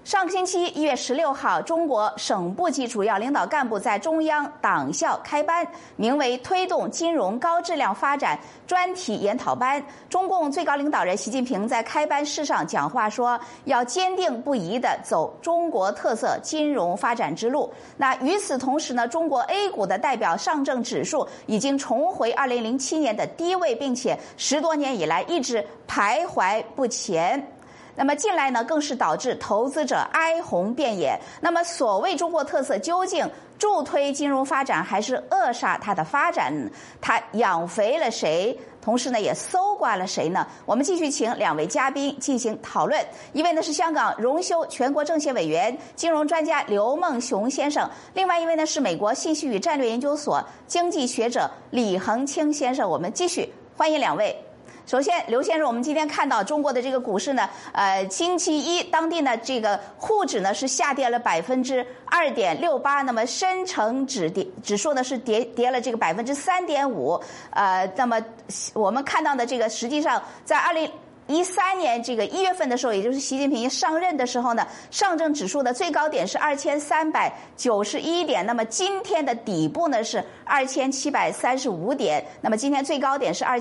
上个星期1月16号，中国省部级主要领导干部在中央党校开班，名为“推动金融高质量发展”专题研讨班。中共最高领导人习近平在开班式上讲话说，要坚定不移地走中国特色金融发展之路。那与此同时呢，中国 A 股的代表上证指数已经重回2007年的低位，并且10多年以来一直徘徊不前。那么近来呢，更是导致投资者哀鸿遍野。那么所谓中国特色究竟助推金融发展，还是扼杀它的发展？它养肥了谁？同时呢，也搜刮了谁呢？我们继续请2位嘉宾进行讨论。一位呢是香港荣休全国政协委员、金融专家刘梦熊先生；另外一位呢是美国信息与战略研究所经济学者李恒清先生。我们继续欢迎2位。首先，刘先生，我们今天看到中国的这个股市呢，星期一当地呢这个沪指呢是下跌了2.68%，那么深成指数呢是跌了这个3.5%，那么我们看到的这个实际上在2013年这个1月份的时候，也就是习近平上任的时候呢，上证指数的最高点是2391点，那么今天的底部呢是2735点，那么今天最高点是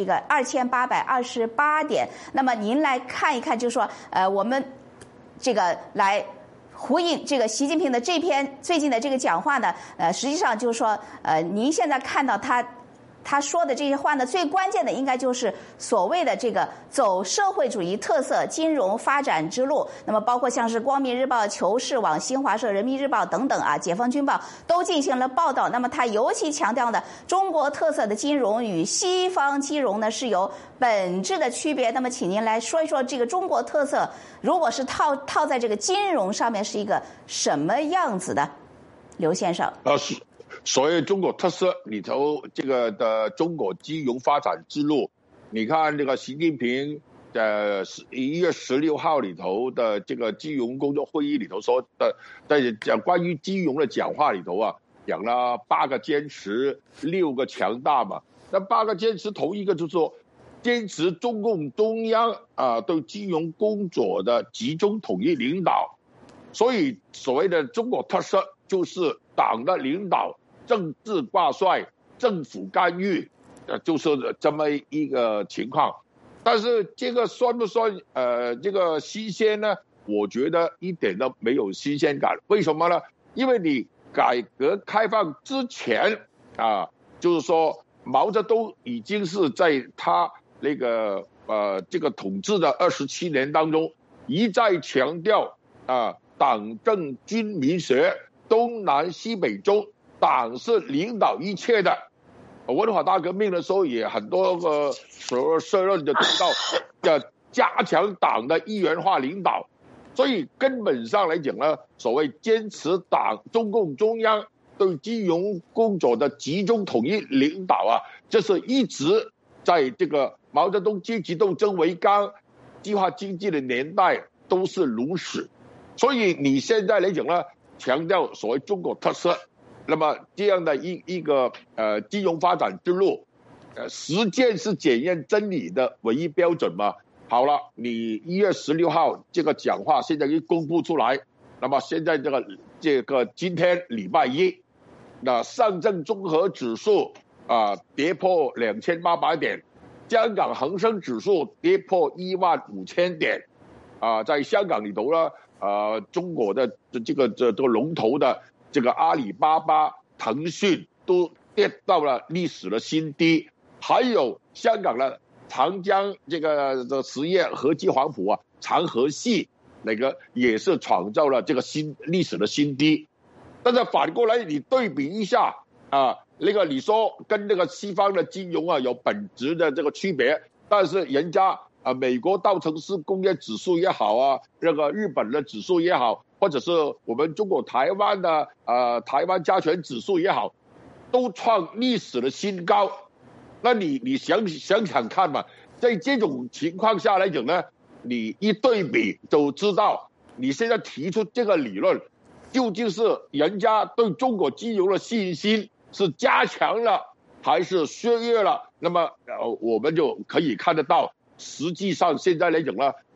2828点。那么您来看一看，就是说我们这个来呼应这个习近平的这篇最近的这个讲话呢，实际上就是说您现在看到他说的这些话呢，最关键的应该就是所谓的这个走社会主义特色金融发展之路。那么包括像是光明日报、求是网、新华社、人民日报等等啊，解放军报都进行了报道。那么他尤其强调的中国特色的金融与西方金融呢是有本质的区别。那么请您来说一说这个中国特色，如果是套在这个金融上面是一个什么样子的？刘先生。 所谓中国特色里头，这个的中国金融发展之路，你看这个习近平1月16号里头的这个金融工作会议里头说的，在讲关于金融的讲话里头啊，讲了8个坚持，6个强大嘛。那8个坚持，头一个就是说，坚持中共中央对金融工作的集中统一领导。所以所谓的中国特色就是党的领导。政治挂帅，政府干预，就是这么一个情况。但是这个算不算这个新鲜呢？我觉得一点都没有新鲜感。为什么呢？因为你改革开放之前就是说毛泽东已经是在他那个这个统治的27年当中，一再强调党政军民学，东南西北中。党是领导一切的，文化大革命的时候也很多个社论就提到要加强党的一元化领导，所以根本上来讲呢，所谓坚持中共中央对金融工作的集中统一领导这是一直在这个毛泽东阶级斗争为纲、计划经济的年代都是如此。所以你现在来讲呢，强调所谓中国特色。那么这样的一个金融发展之路，实践是检验真理的唯一标准嘛？好了，你1月16号这个讲话现在一公布出来，那么现在这个今天礼拜一，那上证综合指数跌破2800点，香港恒生指数跌破15000点，在香港里头呢，中国的这个龙头的。这个阿里巴巴、腾讯都跌到了历史的新低，还有香港的长江这个实业和记黄埔长和系那个也是创造了这个历史的新低。但是反过来你对比一下那个你说跟那个西方的金融有本质的这个区别，但是人家美国道琼斯工业指数也好那个日本的指数也好。或者是我们中国台湾的台湾加权指数也好，都创历史的新高。那你想想看嘛，在这种情况下来讲呢，你一对比就知道，你现在提出这个理论，究竟是人家对中国金融的信心是加强了还是削弱了？那么我们就可以看得到，实际上现在来讲呢，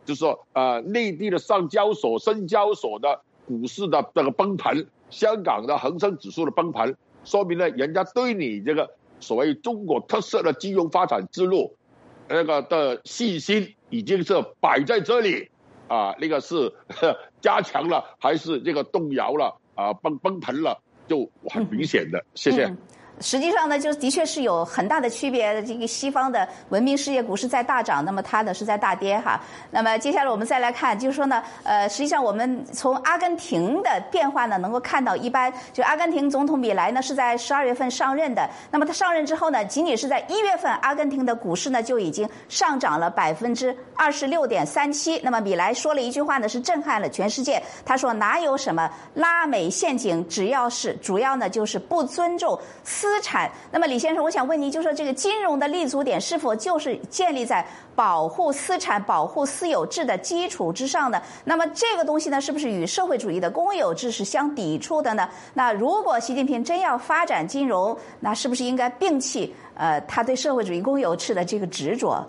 就是说内地的上交所、深交所的股市的这个崩盘，香港的恒生指数的崩盘，说明了人家对你这个所谓中国特色的金融发展之路那个的信心已经是摆在这里那个是加强了还是这个动摇了崩盘了，就很明显的。谢谢。 实际上呢，就的确是有很大的区别。这个西方的文明世界股市在大涨，那么它呢是在大跌哈。那么接下来我们再来看，就是说呢，实际上我们从阿根廷的变化呢，能够看到，一般就阿根廷总统米莱呢是在12月份上任的。那么他上任之后呢，仅仅是在1月份，阿根廷的股市呢就已经上涨了26.37%。那么米莱说了一句话呢，是震撼了全世界。他说：“哪有什么拉美陷阱，主要呢就是不尊重资产。”那么李先生，我想问您，就说这个金融的立足点是否就是建立在保护资产、保护私有制的基础之上呢？那么这个东西呢，是不是与社会主义的公有制是相抵触的呢？那如果习近平真要发展金融，那是不是应该摒弃他对社会主义公有制的这个执着？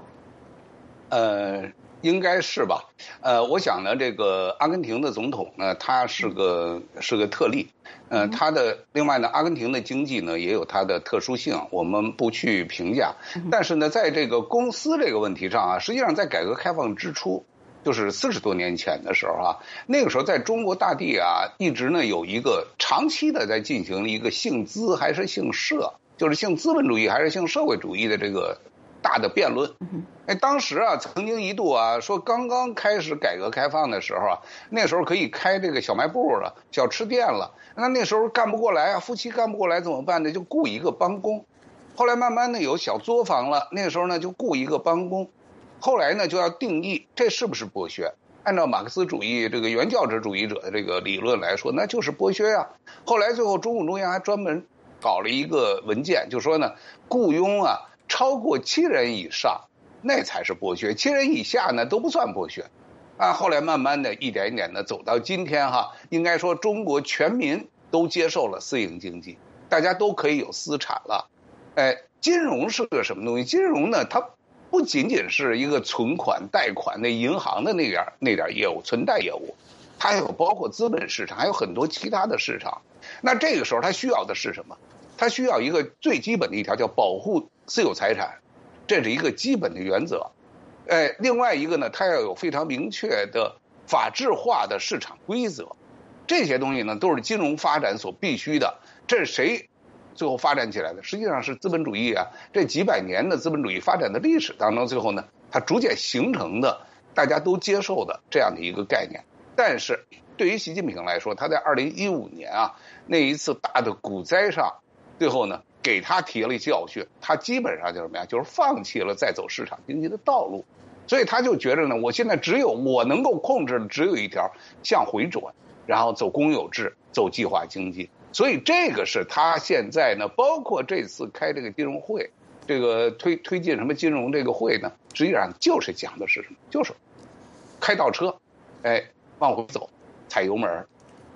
应该是吧。我想呢，这个阿根廷的总统呢，他是个特例。他的另外呢，阿根廷的经济呢也有它的特殊性，我们不去评价。但是呢，在这个公司这个问题上实际上在改革开放之初，就是40多年前的时候那个时候在中国大地一直呢有一个长期的在进行一个姓资还是姓社，就是姓资本主义还是姓社会主义的这个大的辩论。当时曾经一度说刚刚开始改革开放的时候那时候可以开这个小卖部了、小吃店了。那时候干不过来夫妻干不过来怎么办呢？就雇一个帮工。后来慢慢的有小作坊了，那时候呢就雇一个帮工。后来呢就要定义这是不是剥削。按照马克思主义这个原教旨主义者的这个理论来说，那就是剥削后来最后中共中央还专门搞了一个文件，就说呢，雇佣超过7人以上，那才是剥削，7人以下呢都不算剥削。后来慢慢的一点一点的走到今天应该说中国全民都接受了私营经济，大家都可以有私产了。金融是个什么东西？金融呢，它不仅仅是一个存款、贷款的银行的那点业务、存贷业务，它还有包括资本市场，还有很多其他的市场。那这个时候它需要的是什么？它需要一个最基本的一条叫保护私有财产，这是一个基本的原则。另外一个呢，它要有非常明确的法治化的市场规则，这些东西呢都是金融发展所必须的。这是谁最后发展起来的？实际上是资本主义这几百年的资本主义发展的历史当中，最后呢它逐渐形成的大家都接受的这样的一个概念。但是对于习近平来说，他在2015年那一次大的股灾上，最后呢给他提了教训，他基本上就是什么呀？就是放弃了再走市场经济的道路。所以他就觉得呢，我现在只有我能够控制的只有一条，向回转，然后走公有制，走计划经济。所以这个是他现在呢，包括这次开这个金融会，这个推进什么金融这个会呢，实际上就是讲的是什么？就是开倒车，往回走，踩油门。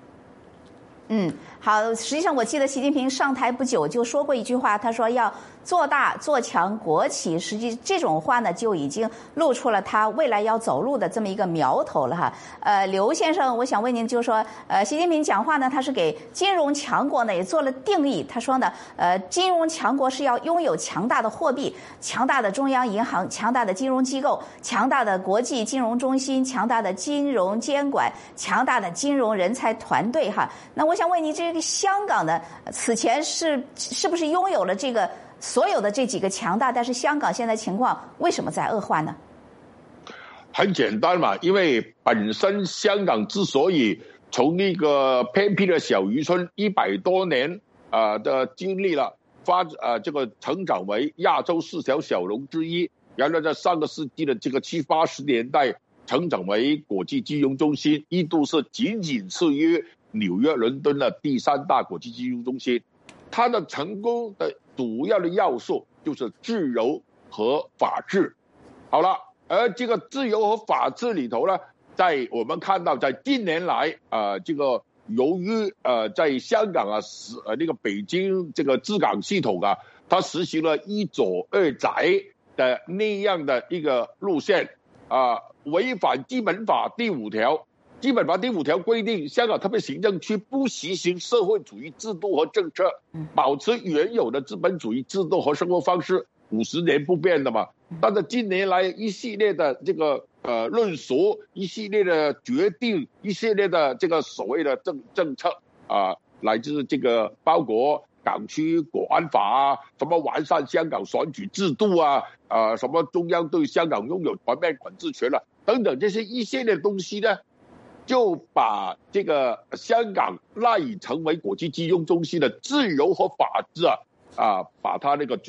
好，实际上我记得习近平上台不久就说过一句话，他说要做大做强国企，实际这种话呢就已经露出了他未来要走路的这么一个苗头了刘先生，我想问您，就是说习近平讲话呢，他是给金融强国呢也做了定义。他说呢，金融强国是要拥有强大的货币、强大的中央银行、强大的金融机构、强大的国际金融中心、强大的金融监管、强大的金融人才团队那我想问您，这个香港的此前是不是拥有了这个所有的这几个强大，但是香港现在情况为什么在恶化呢？ 很简单嘛，因为本身香港之所以从一个偏僻的小渔村100多年的经历了这个成长为亚洲4条小龙之一，然后在上个世纪的这个70、80年代成长为国际金融中心，一度是仅次于纽约、伦敦的第3大国际金融中心。它的成功的主要的要素就是自由和法治。好了，而这个自由和法治里头呢，在我们看到在近年来这个由于在香港那个北京这个治港系统它实行了一左二窄的那样的一个路线违反基本法第5条。基本法第5条规定，香港特别行政区不实行社会主义制度和政策，保持原有的资本主义制度和生活方式50年不变的嘛。但是近年来一系列的这个论述，一系列的决定，一系列的这个所谓的政策来自这个包括港区国安法啊，什么完善香港选举制度啊，什么中央对香港拥有全面管制权了等等，这些一系列东西呢，就把这个香港赖以成为国际金融中心的自由和法治把它那个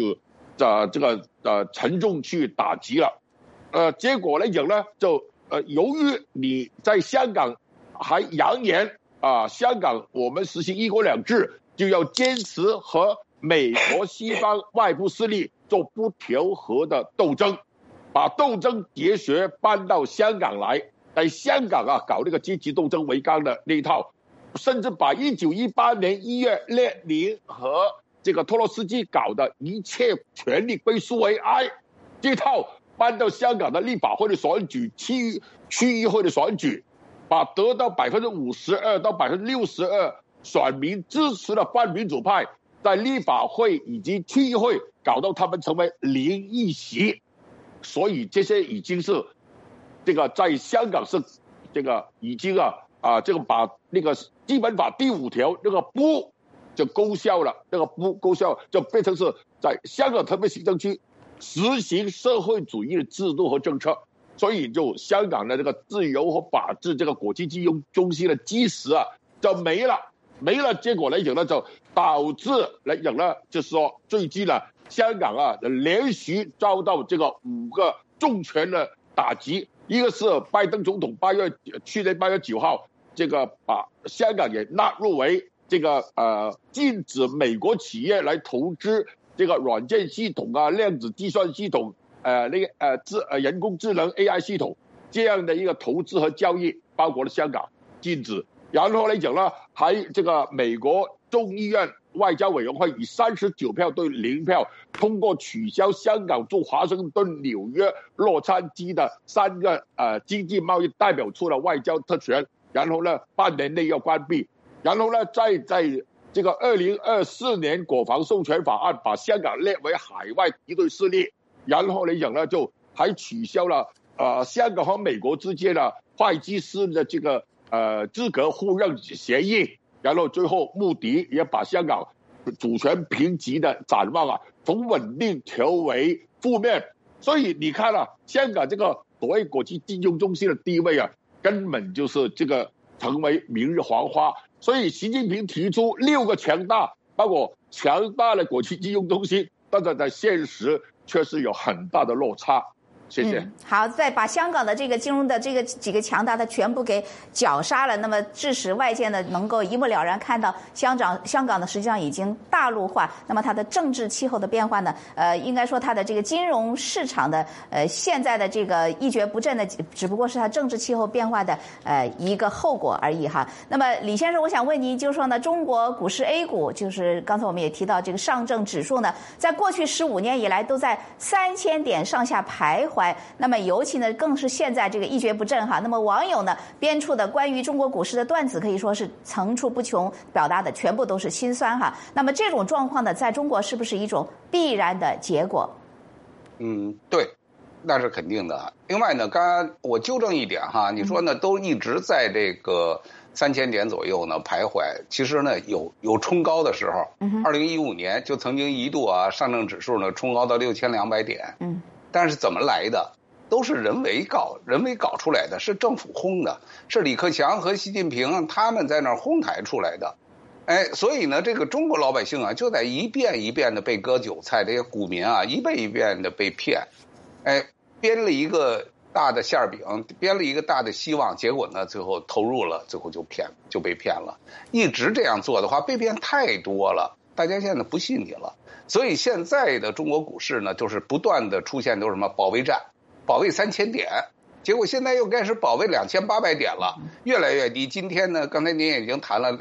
沉重去打击了。结果来讲呢，就由于你在香港还扬言香港我们实行1国2制，就要坚持和美国西方外部势力做不调和的斗争，把斗争哲学搬到香港来，在香港搞那个阶级斗争为纲的那一套，甚至把1918年1月列宁和这个托洛斯基搞的一切权力归苏维埃这套搬到香港的立法会的选举、区议会的选举，把得到52%到62%选民支持的泛民主派在立法会以及区议会搞到他们成为0议席，所以这些已经是这个在香港是这个已经这个把那个基本法第5条那个不就勾销了，那个不勾销就变成是在香港特别行政区实行社会主义的制度和政策，所以就香港的这个自由和法治这个国际金融中心的基石就没了。结果来讲呢，就导致来讲呢，就是说最近呢，香港连续遭到这个5个重拳的打击。一个是拜登总统去年8月9号，这个把香港也纳入为这个禁止美国企业来投资这个软件系统量子计算系统人工智能 AI 系统这样的一个投资和交易，包括了香港禁止。然后来讲呢，还这个美国众议院外交委员会以39票对0票通过取消香港驻华盛顿、纽约、洛杉矶的3个经济贸易代表处的外交特权，然后呢半年内要关闭，然后呢在这个2024年国防授权法案把香港列为海外敌对势力，然后来讲呢就还取消了香港和美国之间的会计师的这个资格互认协议，然后最后目的也把香港主权评级的展望从稳定调为负面。所以你看香港这个所谓国际金融中心的地位根本就是这个成为明日黄花。所以习近平提出6个强大，包括强大的国际金融中心，但是在现实确实有很大的落差。谢谢。 好，再把香港的这个金融的这个几个强大的全部给绞杀了，那么致使外界呢能够一目了然看到香港呢实际上已经大陆化，那么它的政治气候的变化呢，应该说它的这个金融市场的现在的这个一蹶不振的，只不过是它政治气候变化的一个后果而已哈。那么李先生，我想问您，就是说呢，中国股市 A 股，就是刚才我们也提到这个上证指数呢，在过去15年以来都在3000点上下徘徊。那么尤其呢，更是现在这个一蹶不振哈。那么网友呢编出的关于中国股市的段子可以说是层出不穷，表达的全部都是心酸哈。那么这种状况呢，在中国是不是一种必然的结果？ 对，那是肯定的。另外呢，刚刚我纠正一点哈，你说呢都一直在这个3000点左右呢徘徊，其实呢有冲高的时候。2015年就曾经一度上证指数呢冲高到6200点。但是怎么来的？都是人为搞出来的，是政府轰的，是李克强和习近平他们在那儿哄抬出来的。所以呢，这个中国老百姓就在一遍一遍的被割韭菜，这些股民一遍一遍的被骗，编了一个大的馅饼，编了一个大的希望，结果呢，最后投入了，最后就被骗了。一直这样做的话，被骗太多了，大家现在不信你了。所以现在的中国股市呢，就是不断的出现都是什么保卫战，保卫3000点，结果现在又开始保卫2800点了，越来越低。今天呢，刚才您也已经谈了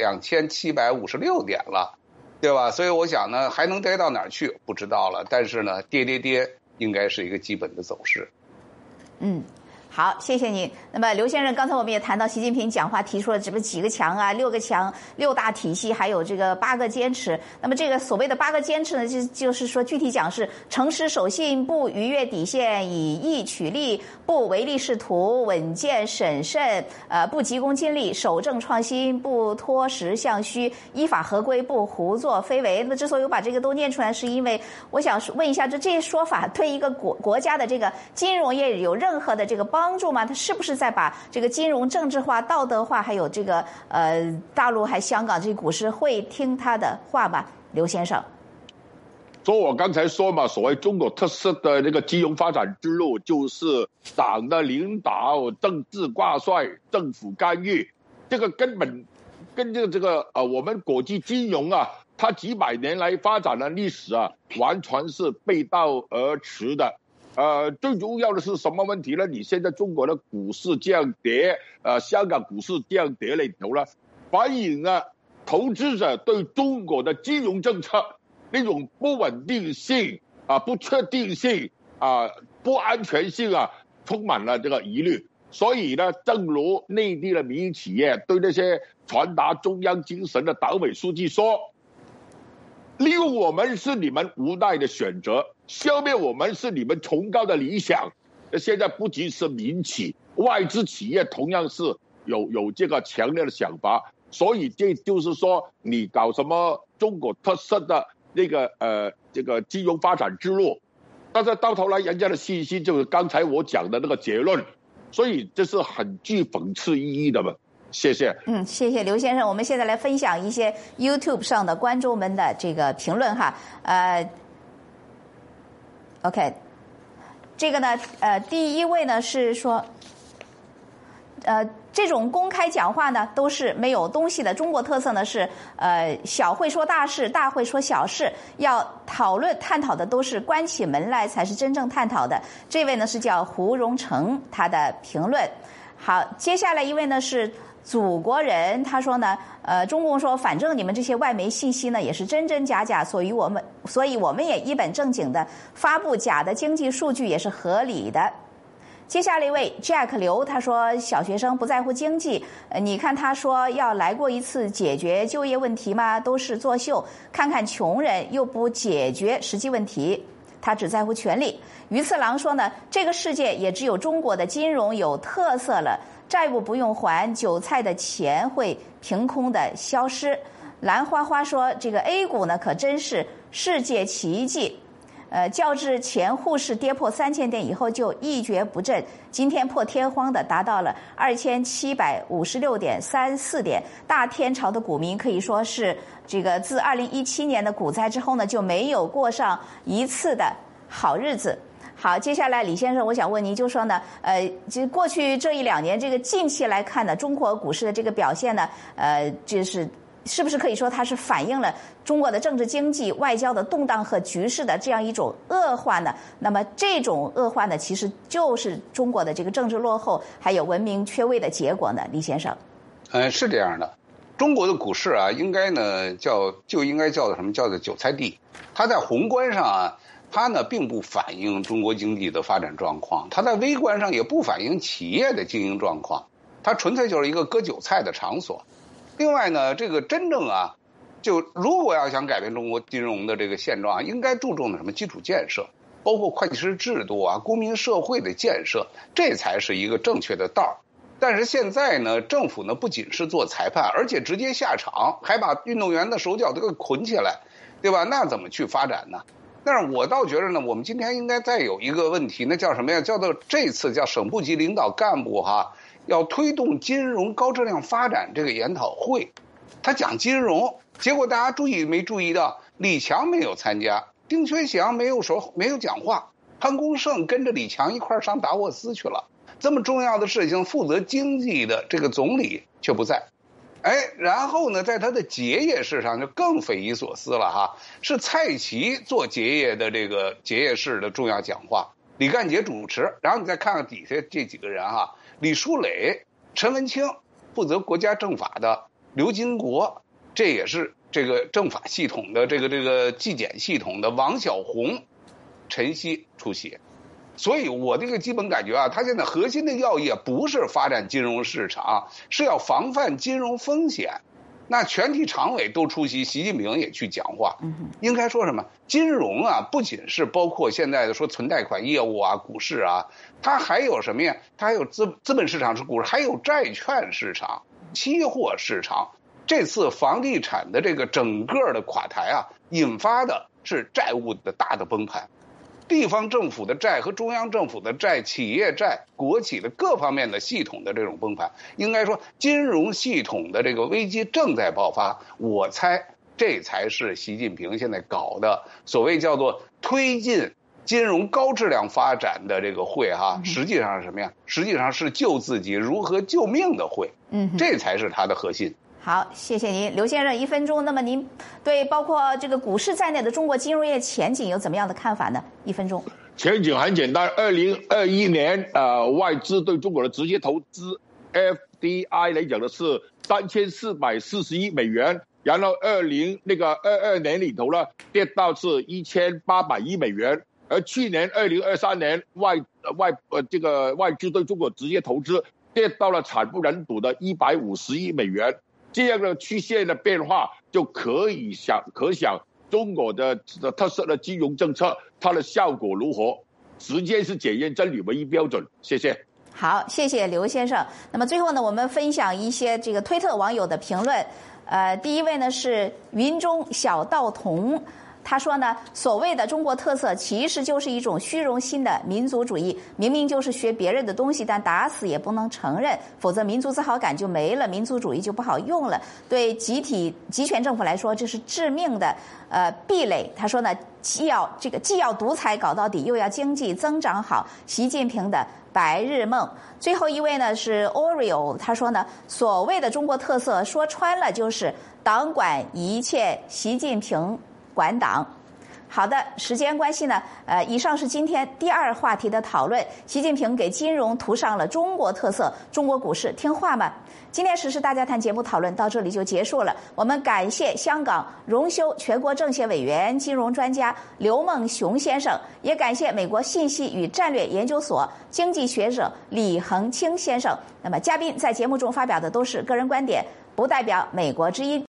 2756点了，对吧？所以我想呢，还能跌到哪儿去不知道了，但是呢，跌应该是一个基本的走势。 好，谢谢您。那么刘先生，刚才我们也谈到习近平讲话提出了这么几个强啊，6个强，6大体系，还有这个8个坚持。那么这个所谓的8个坚持呢，就是说具体讲是诚实守信，不逾越底线，以义取利，不唯利是图，稳健审慎，不急功近利，守正创新，不脱实向虚，依法合规，不胡作非为。那么之所以我把这个都念出来，是因为我想问一下，这些说法对一个国家的这个金融业有任何的这个帮助吗？它是不是在把这个金融政治化、道德化，还有这个大陆还香港这些股市会听他的话吗？刘先生， 所以我刚才说嘛，所谓中国特色的那个金融发展之路，就是党的领导、政治挂帅、政府干预，这个根本跟这个我们国际金融啊，它几百年来发展的历史啊，完全是背道而驰的。最重要的是什么问题呢？你现在中国的股市降跌，香港股市降跌里头呢，反映了投资者对中国的金融政策那种不稳定性啊、不确定性啊、不安全性啊，充满了这个疑虑。所以呢，正如内地的民营企业对那些传达中央精神的党委书记说，利用我们是你们无奈的选择，消灭我们是你们崇高的理想。现在不仅是民企，外资企业同样是有这个强烈的想法。所以这就是说，你搞什么中国特色的那个这个金融发展之路，但是到头来人家的信息就是刚才我讲的那个结论，所以这是很具讽刺意义的嘛。谢谢。 谢谢刘先生。我们现在来分享一些 YouTube 上的观众们的这个评论哈。OK， 这个呢，第一位呢是说，这种公开讲话呢都是没有东西的。中国特色呢是小会说大事，大会说小事，要探讨的都是关起门来才是真正探讨的。这位呢是叫胡荣成，他的评论。好，接下来一位呢是祖国人，他说呢，中共说反正你们这些外媒信息呢也是真真假假，所以我们也一本正经的发布假的经济数据也是合理的。接下来一位 Jack 刘，他说小学生不在乎经济，你看他说要来过一次解决就业问题吗？都是作秀，看看穷人又不解决实际问题，他只在乎权力。于次郎说呢，这个世界也只有中国的金融有特色了，债务不用还，韭菜的钱会凭空的消失。蓝花花说，这个 A 股呢可真是世界奇迹。较之前沪市跌破3000点以后就一蹶不振，今天破天荒的达到了2756.34点，大天朝的股民可以说是这个自2017年的股灾之后呢就没有过上一次的好日子。好，接下来李先生，我想问您，就说呢，就过去这1-2年，这个近期来看呢，中国股市的这个表现呢，是不是可以说它是反映了中国的政治经济外交的动荡和局势的这样一种恶化呢？那么这种恶化呢，其实就是中国的这个政治落后还有文明缺位的结果呢？李先生， 是这样的，中国的股市啊，应该呢就应该叫做什么？叫做韭菜地。它在宏观上啊，它呢并不反映中国经济的发展状况，它在微观上也不反映企业的经营状况，它纯粹就是一个割韭菜的场所。另外呢，这个真正啊，就如果要想改变中国金融的这个现状，应该注重的什么基础建设，包括会计师制度啊、公民社会的建设，这才是一个正确的道。但是现在呢，政府呢不仅是做裁判，而且直接下场，还把运动员的手脚都给捆起来，对吧？那怎么去发展呢？但是我倒觉得呢，我们今天应该再有一个问题，那叫什么呀？叫做这次叫省部级领导干部要推动金融高质量发展这个研讨会，他讲金融，结果大家没注意到，李强没有参加，丁薛祥没有讲话，潘功胜跟着李强一块上达沃斯去了。这么重要的事情，负责经济的这个总理却不在。然后呢，在他的结业式上就更匪夷所思了是蔡奇做结业的这个结业式的重要讲话，李干杰主持，然后你再看看底下这几个人李书磊、陈文清负责国家政法的，刘金国这也是这个政法系统的这个纪检系统的，王小红、陈希出席。 所以我这个基本感觉啊，他现在核心的要义不是发展金融市场，是要防范金融风险。那全体常委都出席，习近平也去讲话。应该说什么？金融啊，不仅是包括现在的说存贷款业务啊、股市啊，它还有什么呀？它还有资本市场是股市，还有债券市场、期货市场。这次房地产的这个整个的垮台啊，引发的是债务的大的崩盘。地方政府的债和中央政府的债、企业债、国企的各方面的系统的这种崩盘，应该说金融系统的这个危机正在爆发。我猜这才是习近平现在搞的所谓叫做推进金融高质量发展的这个会哈，实际上是什么呀？实际上是救自己如何救命的会。这才是它的核心。 好，谢谢您，刘先生，1分钟。那么您对包括这个股市在内的中国金融业前景有怎么样的看法呢？1分钟。 前景很简单，2021年外资对中国的直接投资 FDI 来讲的是3440亿美元，然后22年里头呢跌到是1800亿美元，而去年2023年外资对中国直接投资跌到了惨不忍睹的150亿美元。这样的曲线的变化就可想中国的特色的金融政策它的效果如何？时间是检验真理唯一标准。谢谢。 好，谢谢刘先生。那么最后呢，我们分享一些这个推特网友的评论。第一位呢是云中小道童。他说呢，所谓的中国特色其实就是一种虚荣心的民族主义，明明就是学别人的东西，但打死也不能承认，否则民族自豪感就没了，民族主义就不好用了。对集权政府来说，这是致命的壁垒。他说呢，既要独裁搞到底，又要经济增长好，习近平的白日梦。最后一位呢是 Oreo， 他说呢，所谓的中国特色说穿了就是党管一切，习近平管党。好的，时间关系呢，以上是今天第2话题的讨论。习近平给金融涂上了中国特色，中国股市听话吗？今天时事大家谈节目讨论到这里就结束了。我们感谢香港荣休全国政协委员、金融专家刘梦熊先生，也感谢美国信息与战略研究所经济学者李恒清先生。那么，嘉宾在节目中发表的都是个人观点，不代表美国之音。